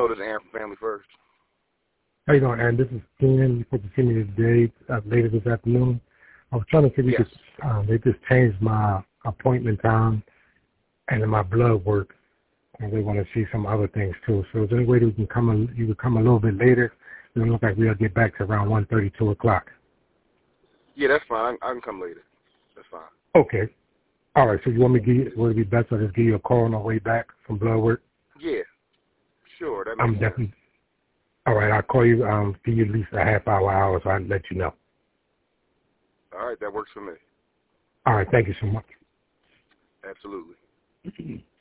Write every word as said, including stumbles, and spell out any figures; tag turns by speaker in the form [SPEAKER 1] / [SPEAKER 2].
[SPEAKER 1] Hello, this is Aaron from Family First.
[SPEAKER 2] How you doing, Aaron? This is Keenan. You supposed to see me today, uh, later this afternoon. I was trying to see if you
[SPEAKER 1] Yes.
[SPEAKER 2] could, um, they just changed my appointment time and my blood work, and they want to see some other things too. So is there any way that we can come, a, you could come a little bit later? It doesn't look like we'll get back to around one thirty, two o'clock.
[SPEAKER 1] Yeah, that's fine. I can come later. That's fine.
[SPEAKER 2] Okay. All right. So you want me to give you, would it be best if I just give you a call on the way back from blood work?
[SPEAKER 1] Yeah. Sure. That makes
[SPEAKER 2] I'm
[SPEAKER 1] sense.
[SPEAKER 2] definitely. All right. I'll call you. Um, give you at least a half hour, hour, so I'll let you know.
[SPEAKER 1] All right. That works for me.
[SPEAKER 2] All right. Thank you so much.
[SPEAKER 1] Absolutely.